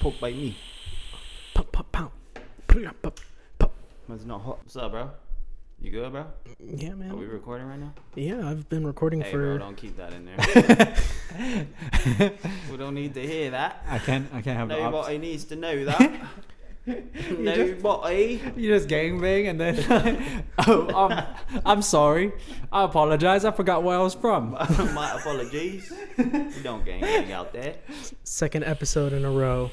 pork by me. Pop, pop, pop. Pop, pop. It's not hot. What's up, bro? You good, bro? Yeah, man. Are we recording right now? Yeah, I've been recording Hey, for. bro, don't keep that in there. We don't need to hear that. I can't have the Nobody needs to know that. Nobody. You just gangbang and then I'm sorry. I apologize. I forgot where I was from. My apologies. You don't gang out there. Second episode in a row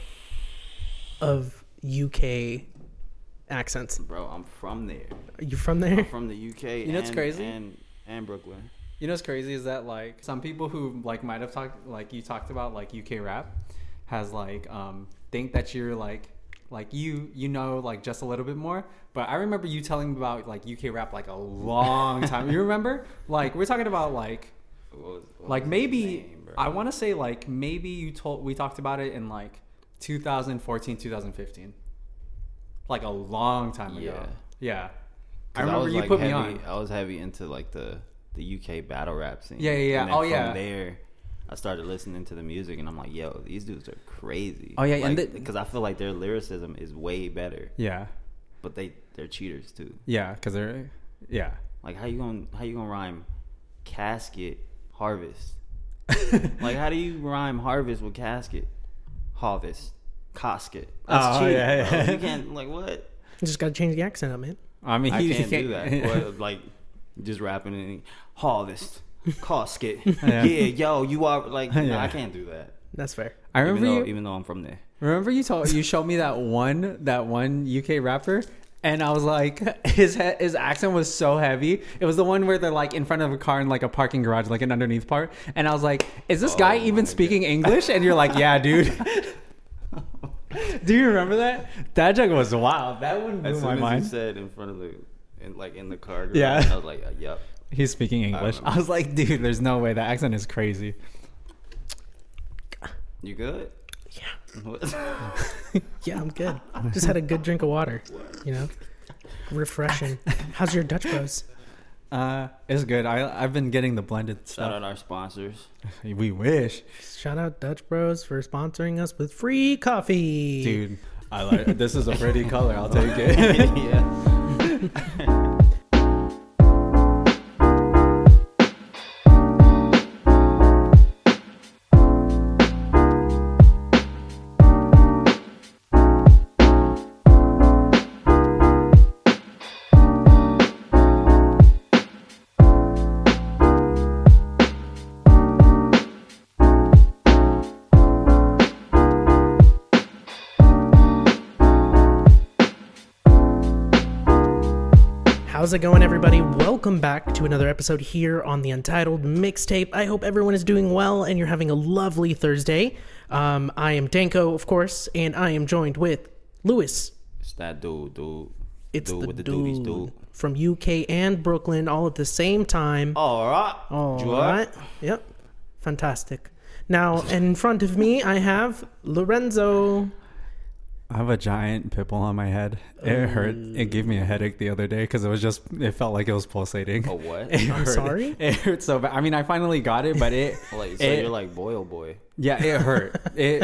of UK accents. Bro, I'm from there. Are you from there? I'm from the UK. You know what's crazy? And Brooklyn. You know what's crazy is that like some people who like might have talked like you talked about like UK rap has like think that you're like you know like just a little bit more, but I remember you telling me about like UK rap like a long time. You remember? Like we're talking about like what maybe name, I want to say like maybe we talked about it in like 2014 2015, like a long time ago. Yeah. I remember you put me on. I was heavy into like the UK battle rap scene. Yeah. And then from there, I started listening to the music, and I'm like, yo, these dudes are crazy. Oh yeah, like, and because I feel like their lyricism is way better. Yeah. But they're cheaters too. Yeah, because they're Like how you gonna rhyme casket harvest? Like how do you rhyme harvest with casket? Harvest, casket. That's cheating. Yeah. You can't like what? You just gotta change the accent up, man. I mean, I can't do that. Or, like just rapping and harvest, casket. Yeah, yo, you are like. No, I can't do that. That's fair. I remember even though I'm from there. Remember you showed me that one UK rapper, and I was like, his accent was so heavy. It was the one where they're like in front of a car in like a parking garage, like an underneath part. And I was like, is this guy even speaking English? And you're like, yeah, dude. Do you remember that? That joke was wild. That one blew my mind. You said in front of in the car garage, Yeah. I was like, yep. He's speaking English. I was like, dude, there's no way. That accent is crazy. You good? Yeah. Yeah, I'm good. Just had a good drink of water. You know, refreshing. How's your Dutch Bros? It's good. I've been getting the blended stuff. Shout out our sponsors. We wish. Shout out Dutch Bros for sponsoring us with free coffee. Dude, I like this is a pretty color. I'll take it. Yeah. How's it going, everybody? Welcome back to another episode here on the Untitled Mixtape. I hope everyone is doing well and you're having a lovely Thursday. I am Danko, of course, and I am joined with Lewis. It's that dude. It's dude the with the dude doobies, dude. from UK and Brooklyn, all at the same time. All right. All right. Yep. Fantastic. Now, in front of me, I have Lorenzo. I have a giant pimple on my head. It hurt. It gave me a headache the other day because it felt like it was pulsating. A what? It I'm hurt. sorry? It hurt so bad. I mean, I finally got it, but it... You're like boy, oh boy. Yeah, it hurt.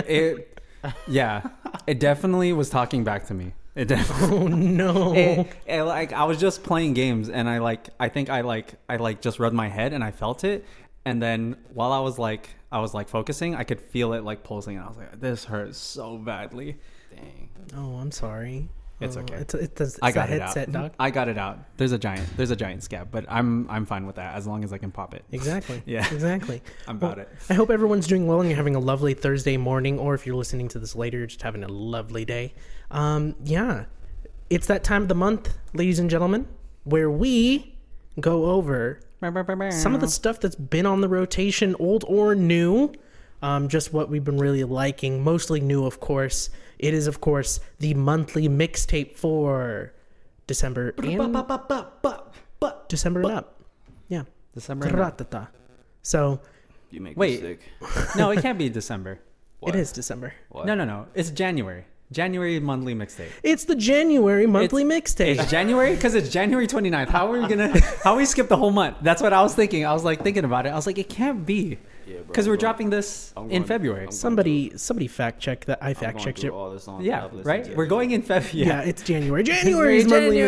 Yeah, it definitely was talking back to me. It definitely... Oh, no. Like, I was just playing games and I think I just rubbed my head and I felt it. And then while I was focusing, I could feel it like pulsing. And I was like, this hurts so badly. Dang. Oh, I'm sorry. It's okay. It's I got a it headset, out. dog. I got it out. There's a giant scab, but I'm fine with that as long as I can pop it. Exactly. Yeah. Exactly. I'm about it. I hope everyone's doing well and you're having a lovely Thursday morning, or if you're listening to this later, you're just having a lovely day. Yeah. It's that time of the month, ladies and gentlemen, where we go over some of the stuff that's been on the rotation, old or new. Just what we've been really liking, mostly new, of course. It is, of course, the monthly mixtape for December and December and up. Yeah. December and up. Ratata. So You make me Wait. sick. No, it can't be December. What? it is December. What? No. It's January. January monthly mixtape. It's the January monthly mixtape. It's January because it's January 29th. How are we skip the whole month? That's what I was thinking. I was like thinking about it. I was like, it can't be. Yeah, bro. Because we're dropping this I'm in going- February. I'm Somebody fact check that. I I'm fact going checked through it. all the songs that Yeah, I've listened right? to. We're going in February. Yeah, it's January. January is monthly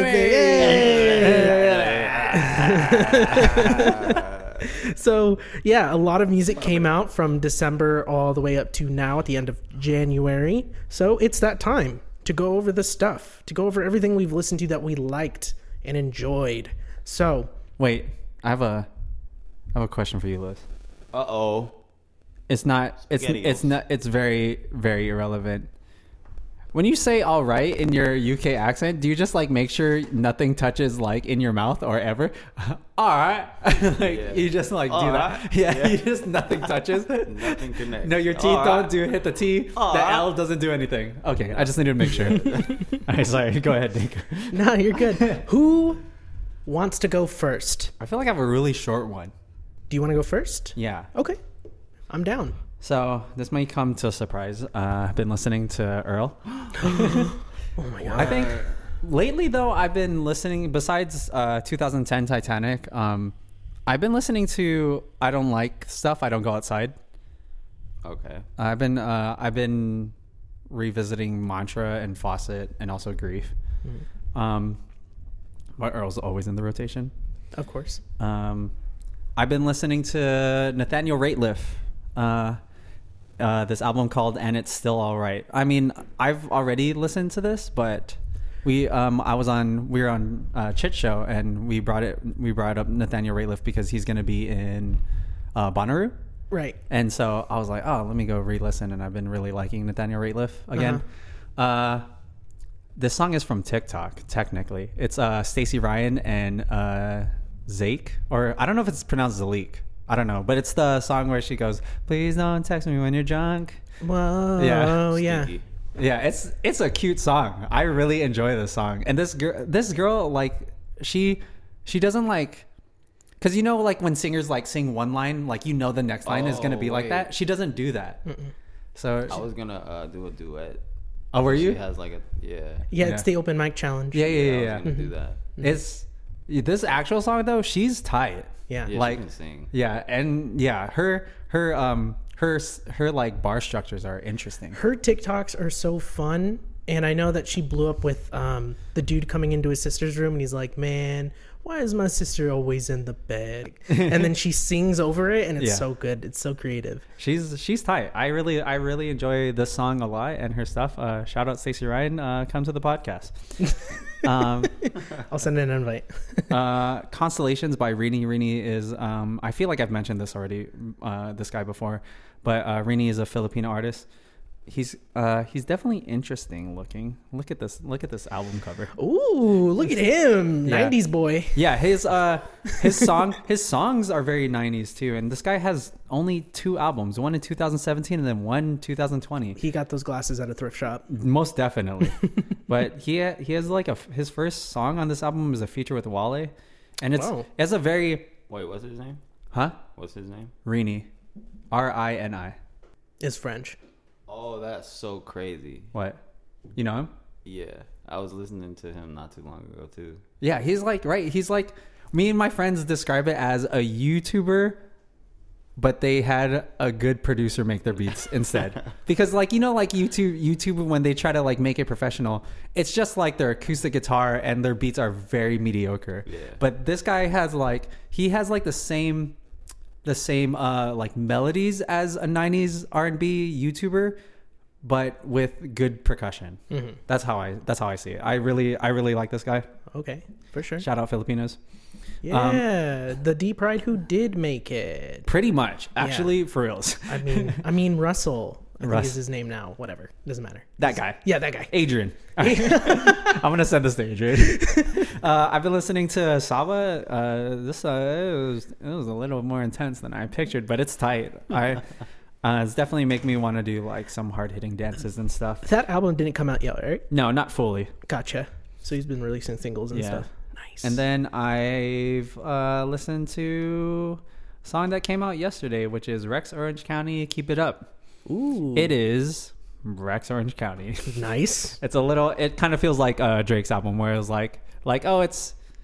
So yeah, a lot of music came out from December all the way up to now at the end of January. So it's that time to go over the stuff, to go over everything we've listened to that we liked and enjoyed. So Wait, I have a question for you, Liz. Uh-oh. It's not. It's SpaghettiOs. not. It's very very irrelevant. When you say "all right" in your UK accent, do you just like make sure nothing touches like in your mouth or ever? All right, like Yeah. you just like do All that. right. Yeah, Yeah. you just nothing touches. Nothing connects. No, your teeth All don't right. do hit the T. All The right. L doesn't do anything. Okay, I just needed to make sure. All right, sorry. Go ahead, Nick. no, you're good. Who wants to go first? I feel like I have a really short one. Do you want to go first? Yeah. Okay, I'm down. So this might come to a surprise. I've been listening to Earl. Oh my god. I think lately though I've been listening. Besides 2010 Titanic, I've been listening to I Don't Like Stuff. I Don't Go Outside. Okay. I've been revisiting Mantra and Fawcett and also Grief. But Earl's always in the rotation. Of course. I've been listening to Nathaniel Rateliff. This album called "And It's Still All Right." I mean, I've already listened to this, but we were on Chit Show and we brought up Nathaniel Rateliff because he's going to be in Bonnaroo, Right. and so I was like, oh, let me go re-listen, and I've been really liking Nathaniel Rateliff again. This song is from TikTok. Technically, it's Stacey Ryan and Zake, or I don't know if it's pronounced Zalik. I don't know, but it's the song where she goes, "Please don't text me when you're drunk." Whoa. Yeah. Oh yeah. Stinky. Yeah, it's a cute song. I really enjoy this song. And this girl like she doesn't like, because you know like when singers like sing one line, like you know the next line is gonna be like wait. that. She doesn't do that. So I was gonna do a duet. oh, were She you? has like a Yeah, Yeah. it's the open mic challenge. Yeah, yeah, I was yeah. gonna do that. It's this actual song though. She's tight. Yeah. Yeah, Like- she can sing. Yeah, and yeah, her like bar structures are interesting. Her TikToks are so fun, and I know that she blew up with the dude coming into his sister's room, and he's like, "Man, why is my sister always in the bed?" And then she sings over it, and it's Yeah. so good. It's so creative. She's tight. I really enjoy this song a lot and her stuff. Shout out Stacey Ryan. Come to the podcast. I'll send an invite. Constellations by Rini. Rini is I feel like I've mentioned this already, this guy before, but Rini is a Filipino artist. He's definitely interesting looking. Look at this album cover. Ooh, look at him, Yeah. 90s boy. Yeah, his songs are very 90s too, and this guy has only 2 albums, one in 2017 and then one in 2020. He got those glasses at a thrift shop. Most definitely. But he has like his first song on this album is a feature with Wale, and Wow. it's a very Wait, what's his name? huh What's his name? Rini, Rini. Is French. Oh, that's so crazy. What, you know him? Yeah, I was listening to him not too long ago too. Yeah, he's like me and my friends describe it as a YouTuber, but they had a good producer make their beats instead. Because like, you know, like YouTube when they try to like make it professional, it's just like their acoustic guitar and their beats are very mediocre. Yeah. But this guy has like the same like melodies as a 90s R&B YouTuber, but with good percussion. That's how I see it. I really like this guy. Okay, for sure. Shout out Filipinos. Yeah, the D Pride who did make it. Pretty much, actually, for reals. I mean Russell. I think Russ. is his name now. Whatever, doesn't matter. That guy. Yeah, that guy. Adrian. I'm gonna send this to Adrian. I've been listening to Saba. This it was a little more intense than I pictured, but it's tight. It's definitely make me want to do like some hard hitting dances and stuff. That album didn't come out yet, right? No, not fully. Gotcha. So he's been releasing singles and Yeah. stuff. Nice. And then I've listened to a song that came out yesterday, which is Rex Orange County, Keep It Up. Ooh, It is Rex Orange County. nice. It kind of feels like Drake's album where it was like, oh, it's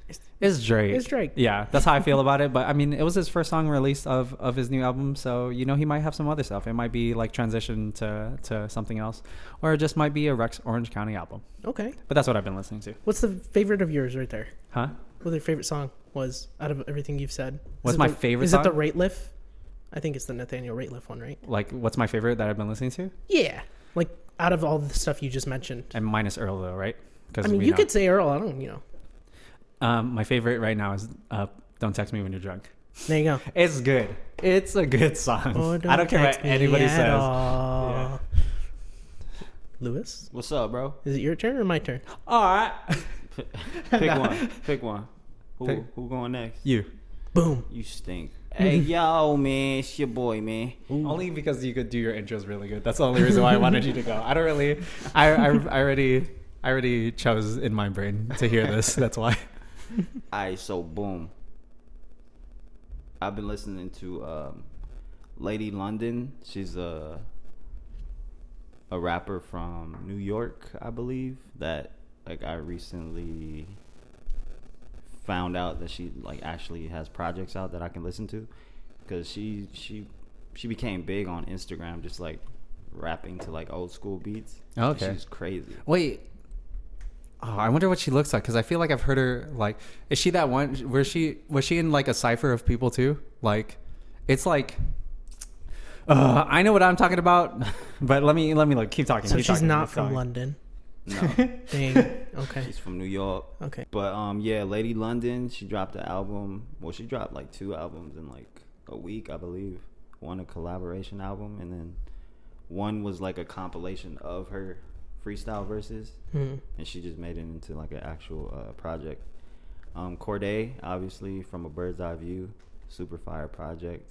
It's Drake. It's Drake. Yeah, that's how I feel about it. But I mean, it was his first song released of his new album, so you know he might have some other stuff. It might be like transition to something else, or it just might be a Rex Orange County album. Okay. But that's what I've been listening to. What's the favorite of yours right there? Huh? What your favorite song was out of everything you've said? What's my favorite Is song? it the Rateliff? I think it's the Nathaniel Rateliff one, right? Like, what's my favorite that I've been listening to? Yeah. Like out of all the stuff you just mentioned. And minus Earl though, right? I mean, you could say Earl. I don't, My favorite right now is "Don't Text Me When You're Drunk." There you go. It's good. It's a good song. Oh, I don't care what text me anybody at says. all. Yeah. Lewis, What's up, bro? is it your turn or my turn? All right. Pick one. Pick one. Pick- Who going next? You. Boom. You stink. Hey, yo, man. It's your boy, man. Only because you could do your intros really good. That's the only reason why I wanted you to go. I don't really. I already chose in my brain to hear this. That's why. Alright, so boom. I've been listening to Lady London. She's a rapper from New York, I believe. That like I recently found out that she like actually has projects out that I can listen to, because she became big on Instagram, just like rapping to like old school beats. Okay. She's crazy. Wait. Oh, I wonder what she looks like, because I feel like I've heard her. Like, is she that one? Was she in like a cipher of people too? Like, it's like. I know what I'm talking about, but let me look. Keep talking. So keep she's talking, not keep from talking. London. No, Dang. Okay. she's from New York. Okay. But yeah, Lady London, she dropped an album. Well, she dropped like 2 albums in like a week, I believe. One a collaboration album, and then one was like a compilation of her freestyle verses, and she just made it into like an actual project. Corday, obviously, From a Bird's Eye View, super fire project.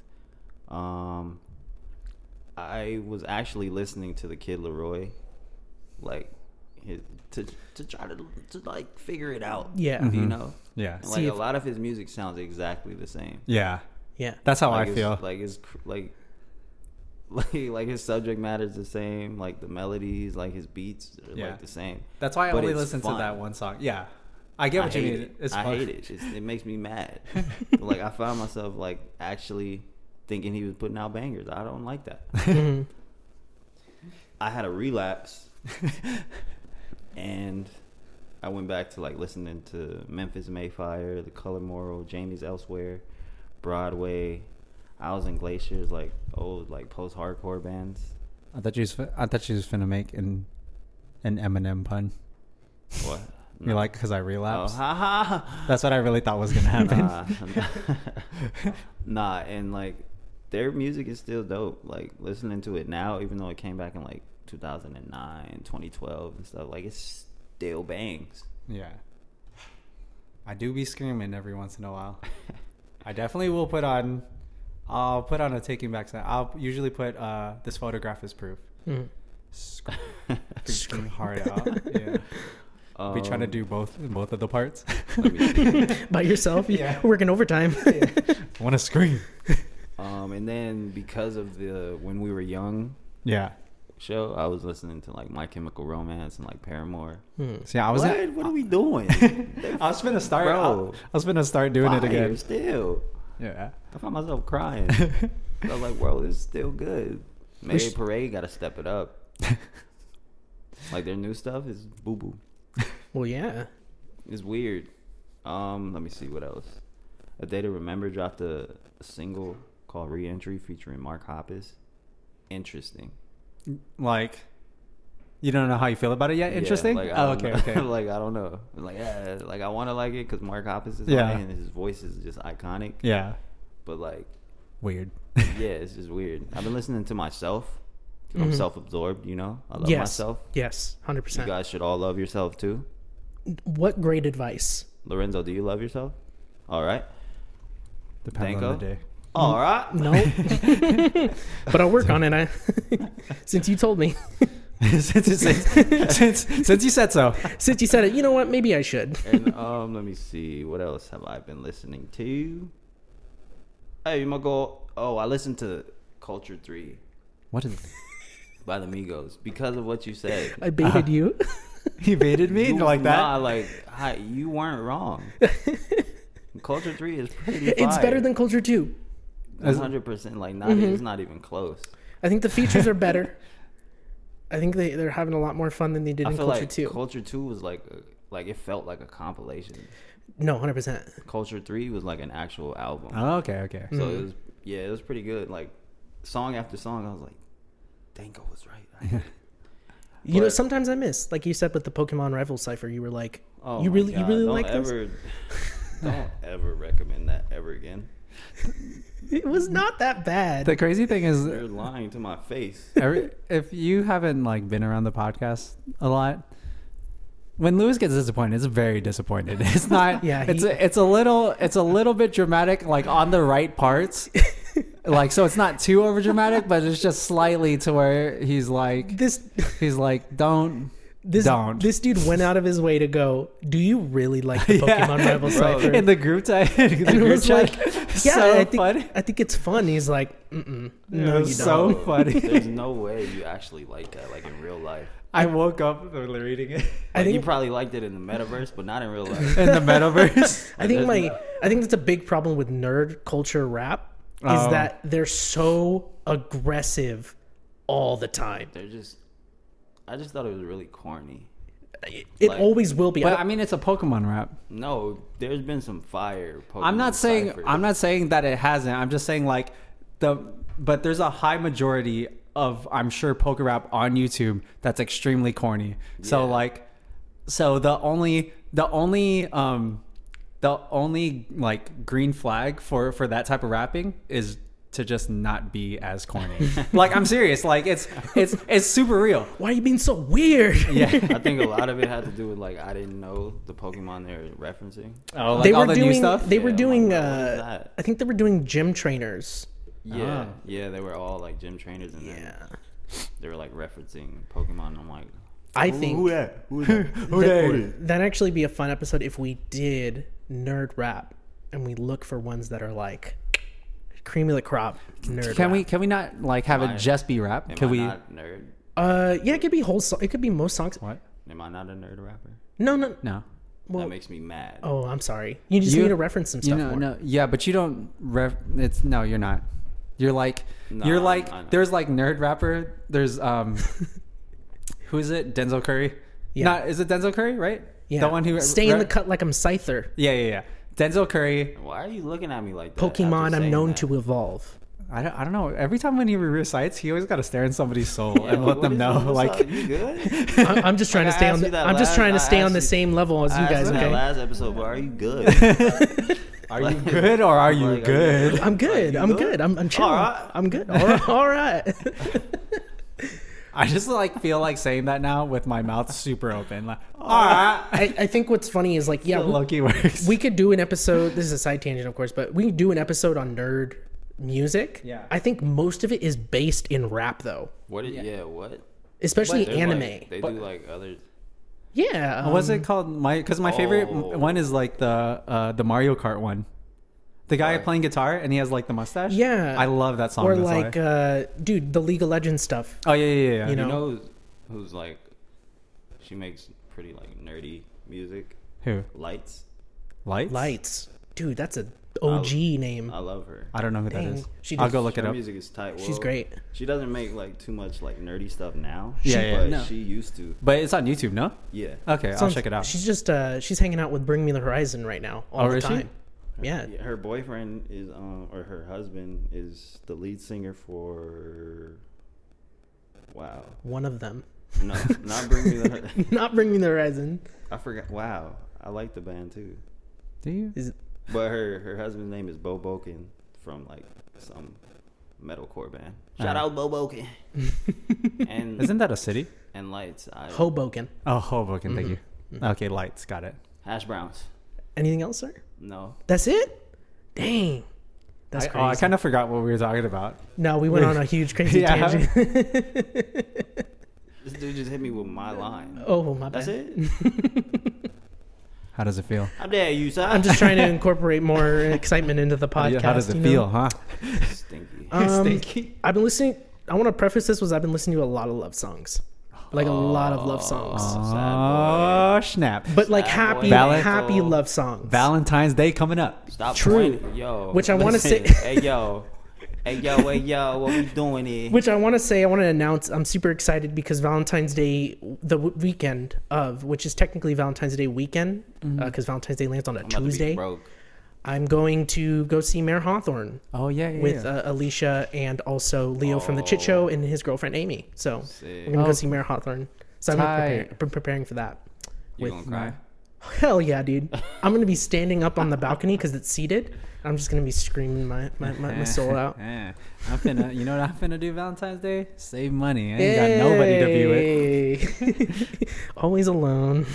I was actually listening to the Kid Laroi, like to try to like figure it out. Yeah. Mhm. You know. Yeah. And, See like if- a lot of his music sounds exactly the same. Yeah. Yeah. That's how Like I it's- feel. Like it's like his subject matter is the same. Like the melodies, like his beats are Yeah. like the same. That's why I But only it's listen fun. to that one song. Yeah. I get what you hate mean. it. It's I fun. hate it. It makes me mad. Like I found myself like actually thinking he was putting out bangers. I don't like that. Mhm. I had a relapse, and I went back to like listening to Memphis Mayfire, The Color Moral, Jamie's Elsewhere, Broadway. I was in Glaciers, like old like post-hardcore bands. I thought you was finna make an Eminem pun. What? You're like, because I Oh, relapsed. ha ha. That's what I really thought was gonna happen. Nah, and like their music is still dope. Like listening to it now, even though it came back in like 2009, 2012 and stuff, like it's still bangs. Yeah. I do be screaming every once in a while. I definitely will I'll put on a Taking Back sign. I'll usually put This Photograph is Proof. Mhm. Freaking hard out. Yeah. Be trying to do both of the parts. Let me see. By yourself? Yeah. Working overtime. I want to scream. And then because of the When We Were Young Yeah. show, I was listening to like My Chemical Romance and like Paramore. See, I was What are we doing? I was gonna start. Bro. I was gonna start doing it Fire again. Still, Yeah. I found myself crying. I was like, bro, it's still good. Mayday Which- Parade got to step it up. Like their new stuff is boo boo. Well, yeah. It's weird. Let me see what else. A Day to Remember dropped a single called Re-Entry featuring Mark Hoppus. Interesting. Like, you don't know how you feel about it yet? Yeah, Interesting? like, I Oh, don't okay, know. okay. Like I don't know. Like yeah, like I want to like it because Mark Hoppus is Yeah. on it and his voice is just iconic. Yeah. But like, Weird. yeah, it's just weird. I've been listening to myself. 'Cause I'm Mhm. self-absorbed. You know, I love Yes. myself. Yes. You 100%. guys should all love yourself too. What great advice. Lorenzo, do you love yourself? All right. Depends Danko? on the day. All right. No. But I'll work on it. Since you told me. since you said so. Since you said it, you know what? Maybe I should. And let me see. What else have I been listening to? Hey, you might go. Oh, I listened to Culture 3 What is? by the Migos because of what you said. I baited you. He baited me like that. Nah, like you weren't wrong. Culture 3 is pretty. It's better than Culture 2. 100%. Like not, it's not even close. I think the features are better. I think they're having a lot more fun than they did I in feel Culture like 2. Culture 2 was like it felt like a compilation. No, 100%. Culture 3 was like an actual album. Oh, okay. So it was pretty good. Like song after song, I was like, Danko was right. You know, sometimes I miss, like you said with the Pokemon Rival Cipher, you were like, Oh you my really God, like this? Don't ever recommend that ever again. It was not that bad. The crazy thing is, You're lying to my face. if you haven't like been around the podcast a lot, when Lewis gets disappointed, it's very disappointed. It's not. Yeah, it's a little bit dramatic, like on the right parts. Like, so it's not too over dramatic, but it's just slightly to where he's like, don't. This dude went out of his way to go, do you really like the Pokemon Rival Cipher? In the group chat, And it was like, yeah, so I think it's fun. He's like, no, you don't. so funny. There's no way you actually like that, like in real life. I woke up reading it. I Like, think you probably liked it in the metaverse, but not in real life. In the metaverse. I think that's a big problem with nerd culture rap is that they're so aggressive all the time. I just thought it was really corny. It Like- always will be. But I mean, it's a Pokemon rap. No, there's been some fire Pokemon I'm not ciphers. saying that it hasn't. I'm just saying like but there's a high majority of, I'm sure, poker rap on YouTube that's extremely corny. So Yeah. like, so the only like green flag for that type of rapping is to just not be as corny. Like, I'm serious. Like, it's super real. why are you being so weird? Yeah. I think a lot of it had to do with like I didn't know the Pokemon they're referencing. Oh, like They all were the doing. new stuff. They were Yeah, I'm doing. like, what is that? I think they were doing gym trainers. Yeah, yeah, they were all like gym trainers, and then they were like referencing Pokemon. I'm like, I think who that? that'd actually be a fun episode if we did nerd rap and we look for ones that are like creamy of the crop nerd. Can rap. we not like have Am I- it just be rap? Am Can I we? not nerd? Yeah, it could be whole. It could be most songs. What? Am I not a nerd rapper? No. No. Well, That makes me mad. oh, I'm sorry. You just need to reference some stuff more. No, yeah, but you don't. No, you're not. You're like, No, you're like. I know. There's like nerd rapper. There's who is it? Denzel Curry. Yeah. Is it Denzel Curry? Right. Yeah. The one who stay in the cut like I'm Scyther. Yeah. Denzel Curry. Why are you looking at me like that? Pokemon, after I'm saying known that? to evolve. I don't know. Every time when he recites, he always got to stare in somebody's soul and Yo, let what them is- know. what's Like, up? You good? I'm just trying to Like, I stay on. asked you The, that I'm just last- trying to I stay on asked the you- same level as you I guys. asked in that Okay. last episode, but are you good? are you good or are you Like, good? I'm good. you I'm good? good. I'm chilling. All right. I'm good. All right. All right. I just like feel like saying that now with my mouth super open. Like, all right. I think what's funny is like, yeah, Loki works. we could do an episode. This is a side tangent, of course, but we could do an episode on nerd music. Yeah. I think most of it is based in rap, though, What? What? especially There's, anime. Like, they do like other. Yeah. What's it called? Because my favorite Oh. one is like the Mario Kart one. The guy What? playing guitar and he has like the mustache. Yeah. I love that song. Or that's like, why. dude, the League of Legends stuff. Oh yeah. you You know- know who's like? She makes pretty like nerdy music. Who? Lights. Lights? Dude, that's a OG name. I love her. I don't know who that Dang. is. She I'll does- go look Her it up. music is tight. She's Well, great. She doesn't make like too much like nerdy stuff now. Yeah, but no. she used to. But it's on YouTube, no? Yeah. Okay, I'll Sounds- check it out. She's just she's hanging out with Bring Me the Horizon right now all Oh, the is she? time. Yeah. Her boyfriend is or her husband is the lead singer for. Wow. One of them. No, not Bring Me the. Not Bring Me the Horizon. I forgot. Wow, I like the band too. Do you? Is But her husband's name is Bo Boken from like some metalcore band. Shout out Bo Boken. and Isn't that a city? and Lights. Hoboken. Oh, Hoboken. Thank you. Mm-hmm. Okay, Lights. Got it. Hash browns. Anything else, sir? No. That's it? Dang. That's I crazy. kind of forgot what we were talking about. No, we went on a huge crazy Yeah. tangent. This dude just hit me with my line. Oh, my bad. That's it. How does it feel? How dare you, sir? I'm just trying to incorporate more excitement into the podcast. How does it you feel, know? huh? Stinky. Stinky. I've been listening. I want to preface this was I've been listening to a lot of love songs like a lot of love songs. Oh snap! But like Sad boy. happy love songs. Valentine's Day coming up. Stop True. pointing. Yo. Which I wanna listen. say- Hey yo. Hey yo, what we doing here? Which I want to say, I want to announce, I'm super excited because Valentine's Day, the weekend of, which is technically Valentine's Day weekend, because Valentine's Day lands on a I'm about to be Tuesday. broke. I'm going to go see Mayor Hawthorne Oh yeah, with Alicia and also Leo from the Chit Show and his girlfriend Amy. So Sick. we're gonna Oh. go see Mayor Hawthorne. So I've been preparing for that. You gonna cry? Hell yeah, dude! I'm gonna be standing up on the balcony because it's seated. I'm just gonna be screaming my soul out. I'm finna, you know what I'm finna do Valentine's Day? Save money. I ain't got nobody to be with. with. Always alone.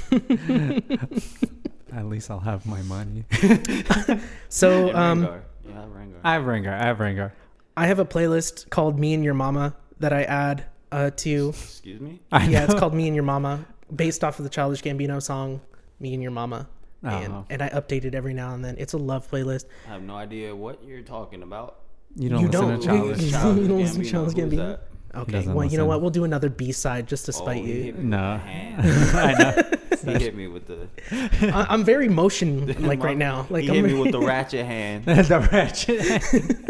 At least I'll have my money. So Hey, Rengar. You have Rengar. I have Rengar. I have a playlist called Me and Your Mama that I add to. Excuse me? Yeah, it's called Me and Your Mama, based off of the Childish Gambino song Me and Your Mama. Oh. And I update it every now and then. It's a love playlist. I have no idea what you're talking about. You don't You listen don't. to Childish. You Childish don't listen to Gambino. Childish Who's Gambino? that? Okay, doesn't well, you know listen. what? We'll do another B-side just to spite he you. hit me No. with the hand. I know. He hit me with the I'm very motion like right now. Like he I'm hit me with the ratchet hand. The ratchet.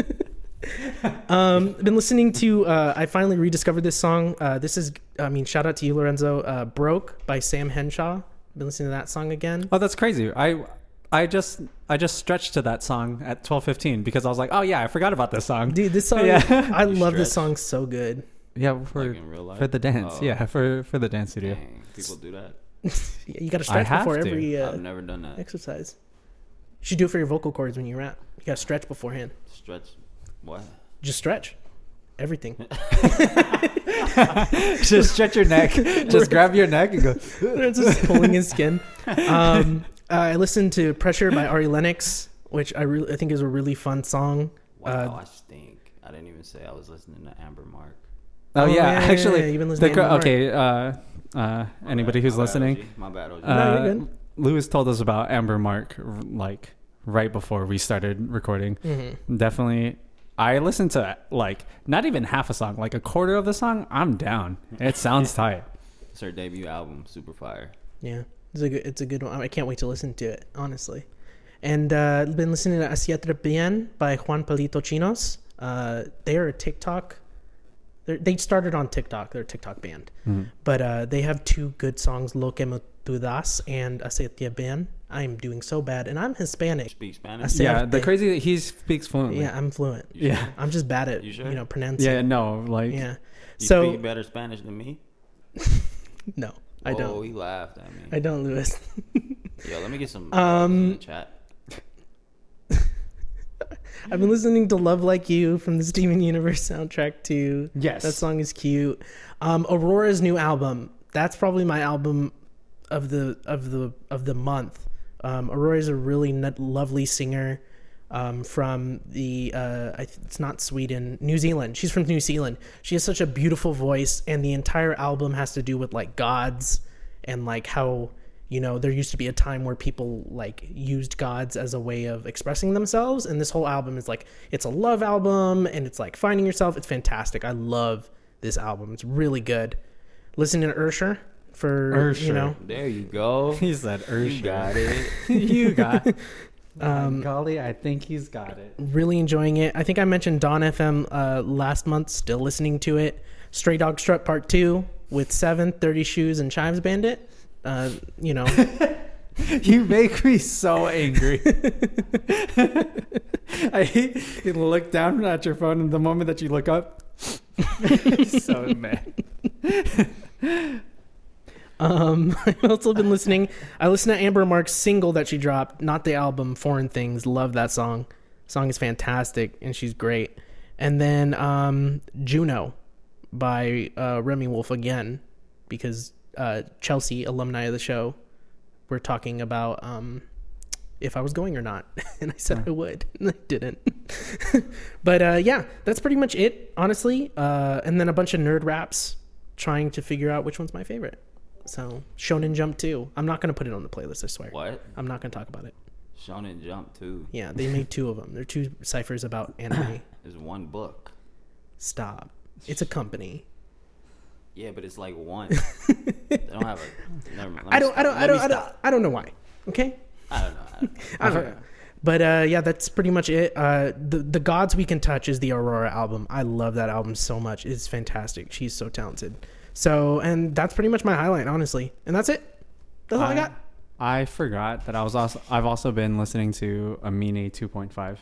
been listening to I finally rediscovered this song. This is shout out to you, Lorenzo. Broke by Sam Henshaw. Been listening to that song again. Oh, that's crazy. I just stretched to that song at 12:15 because I was like, oh yeah, I forgot about this song. Dude, this song Yeah. I love this stretch? song so good. Yeah, for Like in real life? for the dance. Oh. Yeah, for the dance studio. Dang, people do that. Yeah, you gotta stretch have before to. every I've never done that. exercise. You should do it for your vocal cords when you rap. You gotta stretch beforehand. Stretch. What? Just stretch. Everything. Just stretch your neck. Just grab your neck and go. It's just pulling his skin. I listened to Pressure by Ari Lennox, which I think is a really fun song. Wow, I stink. I didn't even say I was listening to Amber Mark. Oh, yeah, actually, you've been listening to okay. Anybody who's My bad, listening, OG. My bad, OG. No, you're good. Lewis told us about Amber Mark like right before we started recording. Mm-hmm. Definitely, I listened to like not even half a song, like a quarter of the song. I'm down. It sounds tight. It's her debut album, Super Fire. Yeah, it's a good one. I can't wait to listen to it, honestly. And I've been listening to Asiatra Bien by Juan Palito Chinos. They're a TikTok. They started on TikTok. They're a TikTok band. Mm-hmm. But they have two good songs, Lo que me tu das and Asiatra Bien. I am doing so bad. And I'm Hispanic. Speak Spanish? Yeah, the crazy he speaks fluently. Yeah, I'm fluent. Yeah. sure? I'm just bad at, You sure? pronouncing. Yeah, no, like Yeah. You So, speak better Spanish than me? no, I Oh, don't. he laughed at me. I don't, Lewis. Yo, let me get some in the chat. I've been listening to Love Like You from the Steven Universe soundtrack too. Yes. That song is cute. Aurora's new album. That's probably my album of the month. Aurora is a really lovely singer from the it's not Sweden, New Zealand. She's from New Zealand. She has such a beautiful voice, and the entire album has to do with like gods and like how, you know, there used to be a time where people like used gods as a way of expressing themselves, and this whole album is like, it's a love album and it's like finding yourself. It's fantastic. I love this album. It's really good. Listen to Ursher for you know. There you go. he said, You Ursher. got it. You got it. Golly, I think he's got it. Really enjoying it. I think I mentioned Dawn FM last month. Still listening to it. Stray Dog Strut Part 2 with 7, 30 Shoes, and Chives Bandit. You know. You make me so angry. I hate you look down at your phone, and the moment that you look up, so mad. I've also been listening. I listened to Amber Mark's single that she dropped, not the album, Foreign Things. Love that song. Song is fantastic, and she's great. And then Juno by Remy Wolf again, because Chelsea, alumni of the show, were talking about if I was going or not. And I said I would, and I didn't. But yeah, that's pretty much it, honestly. And then a bunch of nerd raps trying to figure out which one's my favorite. So Shonen Jump 2. I'm not going to put it on the playlist, I swear. What? I'm not going to talk about it. Shonen Jump too. Yeah, they made 2 of them. They're 2 ciphers about anime. Is one book. Stop. It's a company. Yeah, but it's like one. They don't have a. Never mind. I don't know why. Okay. I don't know. I don't know. But yeah, that's pretty much it. The Gods We Can Touch is the Aurora album. I love that album so much. It's fantastic. She's so talented. So, and that's pretty much my highlight, honestly. And that's it. That's all I got. I forgot that I've also been listening to Amine 2.5.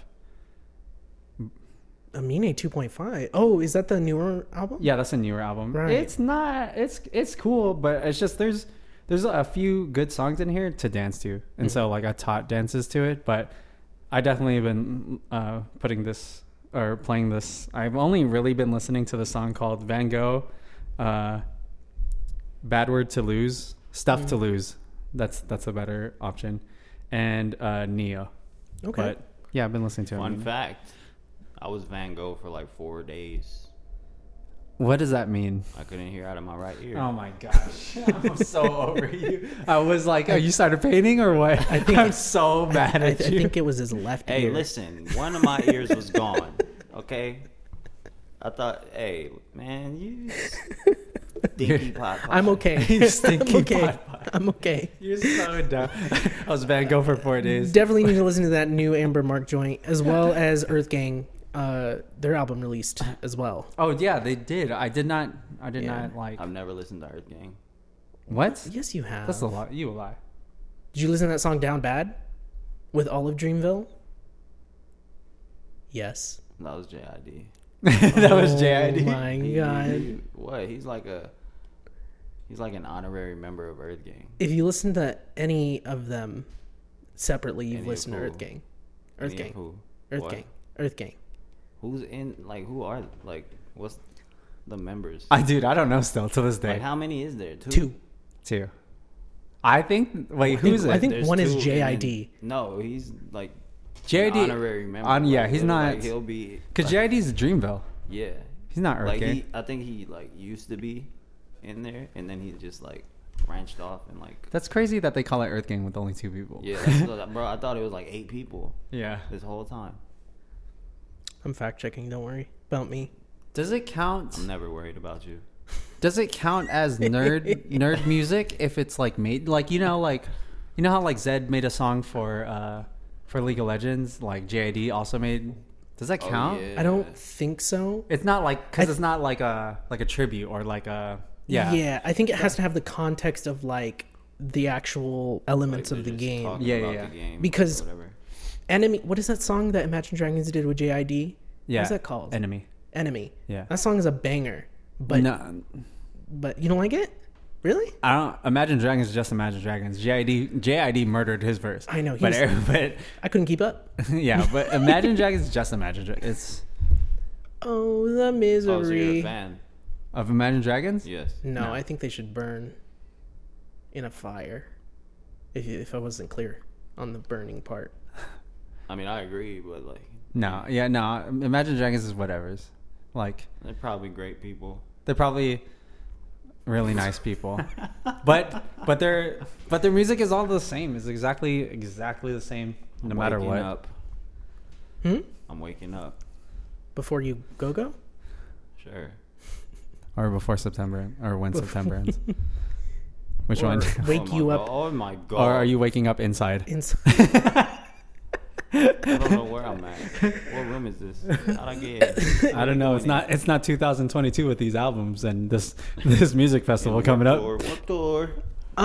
Amine 2.5. Oh, is that the newer album? Yeah, that's a newer album. Right. It's not. It's cool, but it's just there's a few good songs in here to dance to, and so like I taught dances to it. But I definitely been playing this. I've only really been listening to the song called Van Gogh, Bad Word to Lose, Stuff to Lose. That's a better option, and Neo. Okay. But yeah, I've been listening to it. Fun fact: I was Van Gogh for like 4 days. What does that mean? I couldn't hear out of my right ear. Oh my gosh, I'm so over you. I was like, "Oh, you started painting or what?" I think I'm so mad I at you. think it was his left Hey, ear. listen, one of my ears was gone. Okay, I thought, hey, man, you stinky pot. I'm okay. You stinky I'm okay. pot. I'm okay. You're so dumb. I was Van Gogh for 4 days. Definitely need to listen to that new Amber Mark joint, as well as Earth Gang. Their album released as well. Oh yeah, they did. I did not like. I've never listened to Earth Gang. What? Yes, you have. That's a lie. You a lie. Did you listen to that song Down Bad with Olive Dreamville? Yes. That was JID. That was Oh JID. my god. What? He's like an honorary member of Earth Gang. If you listen to any of them separately, you've Any of listened to who? Earth Gang. Earth Any of Gang. who? Earth What? Gang. Earth Gang. Who's in? Like, who are like? What's the members? I don't know still to this day. Like, how many is there? Two. Two. I think. Wait, who's it? I think There's one is two, and then- JID. No, he's like JID. an honorary member. Yeah, Like, he's like, not. he'll be Because JID's Dreamville. yeah. He's not Earth Like Gang. I think he like used to be in there, and then he just like branched off and like That's crazy that they call it Earth Gang with only 2 people. yeah. Bro, I thought it was like 8 people Yeah. this whole time. I'm fact checking. Don't worry about me. Does it count? I'm never worried about you. Does it count as nerd music if it's like made like you know how like Zed made a song for League of Legends, like JID also made. Does that count? Oh, yeah. I don't think so. It's not like because it's not like a tribute or like a yeah. Yeah, I think it has to have the context of like the actual elements Like, of the they're just game. talking Yeah, about yeah. the game Because- or whatever. Enemy. What is that song that Imagine Dragons did with JID? Yeah. What's that called? Enemy. Enemy. Yeah. That song is a banger. But No, but you don't like it? Really? I don't. Imagine Dragons is just Imagine Dragons. JID murdered his verse. I know, he but was- but I couldn't keep up. yeah, but Imagine Dragons is just Imagine Dragons. It's Oh, the Oh, so you're misery. a fan? of Imagine Dragons. Yes. No, No. I think they should burn in a fire. If I wasn't clear on the burning part. I mean, I agree, but like No, yeah, no. Imagine Dragons is whatever's. Like they're probably great people. they're probably really nice people, but their music is all the same. It's exactly the same no matter Waking what. Up. I'm waking up. Before you go? Sure. Or before September, or when September ends. Which Or one? wake Oh my you God. up Oh my god. Or are you waking up inside? inside. I don't know where I'm at. What room is this? How'd I get here? I don't know. It's not 2022 with these albums and this music festival coming up. What door? We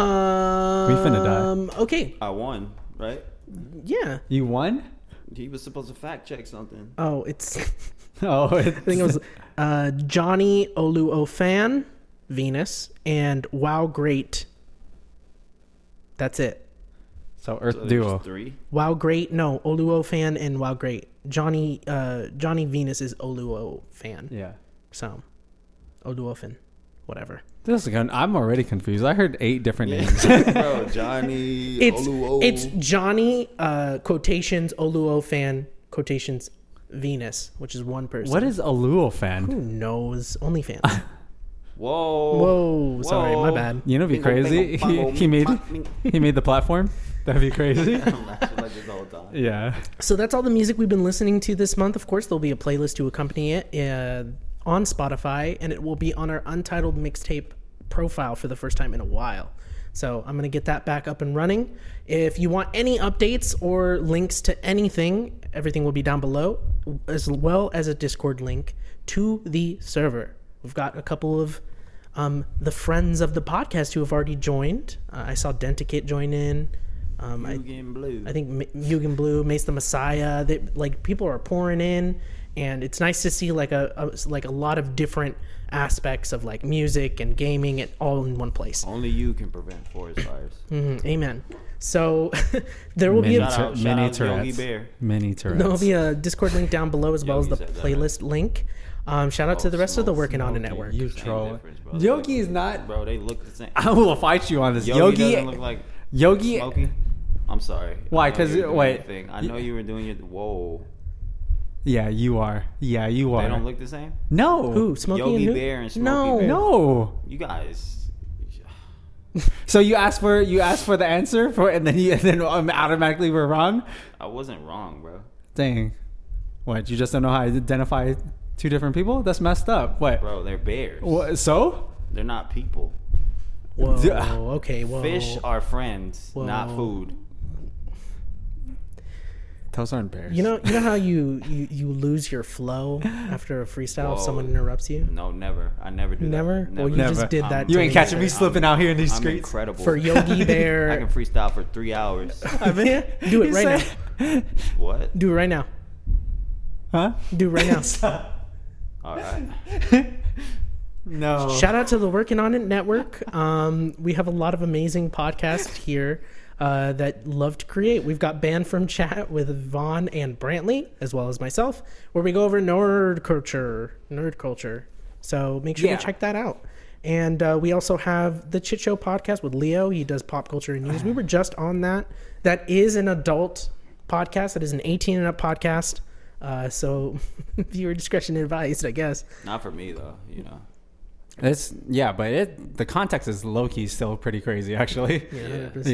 finna die. Okay. I won, right? Yeah. You won? He was supposed to fact check something. Oh, it's. Oh, I think it was Johnny Oluofan, Venus, and Wow Great. That's it. so Earth So there's Duo. 3. Wow Great, no, Oluofan and Wow Great. Johnny Venus is Oluofan. Yeah. So, Oluofan, whatever. This is good. I'm already confused. I heard 8 different names. Bro, Johnny It's Johnny quotations Oluofan quotations Venus, which is one person. What is a Luo fan? Who knows? OnlyFans. Whoa. Whoa, sorry, my bad. You know, it'd be crazy. He made the platform. That'd be crazy. I'm laughing like this the whole time. Yeah. So that's all the music we've been listening to this month. Of course, there'll be a playlist to accompany it on Spotify, and it will be on our Untitled Mixtape profile for the first time in a while. So I'm going to get that back up and running. If you want any updates or links to anything, everything will be down below, as well as a Discord link to the server. We've got a couple of the friends of the podcast who have already joined. I saw Denticate join in. Yugen Blue. I think Yugen Blue, Mace the Messiah. People are pouring in, and it's nice to see like a lot of different aspects of like music and gaming it all in one place. Only you can prevent forest fires. Amen. So there will be Shout out Yogi Bear. Mini Tourette's. there will be a Discord link down below as well as the Yogi said that. playlist link. Shout out to the rest of the Working On It network. You Same troll. difference, bro. Yogi is not. Bro, they look the same. I will fight you on this. Yogi doesn't look like Yogi. Smokey. I'm sorry. Why? I know 'Cause you were doing wait. your thing. I know you were doing your whoa. Yeah, you are. Yeah, you are. They don't look the same. No. Who? Smokey Yogi and who? Bear and Smokey No. Bear. No. You guys. So you asked for the answer and then automatically we're wrong. I wasn't wrong, bro. Dang. What? You just don't know how to identify two different people? That's messed up. What? Bro, they're bears. What? So? They're not people. Whoa. Yeah. Okay. Whoa. Fish are friends, Whoa. not food. Those aren't bears. You know how you lose your flow after a freestyle if Whoa. someone interrupts you? No, never. I never do Never? that. Well, you Never. just did that. You to ain't me. catching me slipping out here in these I'm streets. incredible. For Yogi Bear. I can freestyle for 3 hours. Yeah, do it right now. What? Do it right now. Huh? Do it right now. All right. No. Shout out to the Working On It network. We have a lot of amazing podcasts here that love to create. We've got Banned from Chat with Vaughn and Brantley, as well as myself, where we go over nerd culture. So make sure Yeah. to check that out. And we also have the Chit Show podcast with Leo. He does pop culture and news. We were just on that. That is an adult podcast. That is an 18 and up podcast. So viewer discretion advised, I guess. Not for me though. You know. But the context is low key still pretty crazy actually. Yeah, 100%.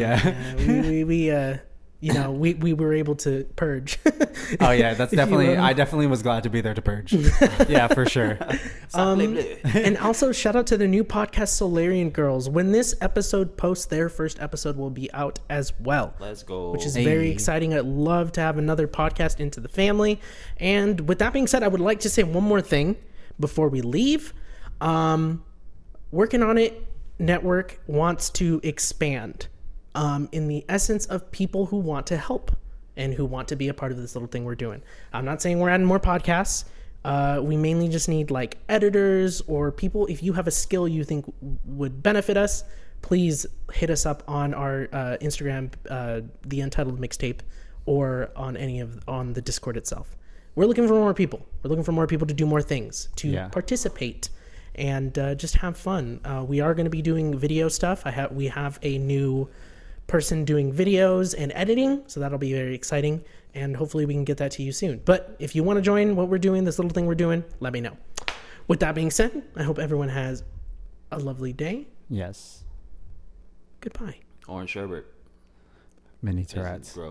Yeah. We were able to purge. Oh yeah, that's If you definitely. will. I definitely was glad to be there to purge. Yeah, for sure. And also shout out to the new podcast Solarian Girls. When this episode posts, their first episode will be out as well, Let's go. which is Hey. very exciting. I'd love to have another podcast into the family. And with that being said, I would like to say one more thing before we leave. Working On It network wants to expand in the essence of people who want to help and who want to be a part of this little thing we're doing. I'm not saying we're adding more podcasts. We mainly just need like editors or people. If you have a skill you think would benefit us, please hit us up on our Instagram, the Untitled Mixtape, or on on the Discord itself. We're looking for more people. We're looking for more people to do more things, to participate, and just have fun. We are going to be doing video stuff. We have a new person doing videos and editing, so that'll be very exciting, and hopefully we can get that to you soon. But if you want to join what we're doing, this little thing we're doing, let me know. With that being said, I hope everyone has a lovely day. Yes. Goodbye. Orange sherbet. Mini This is Tourette's. gross.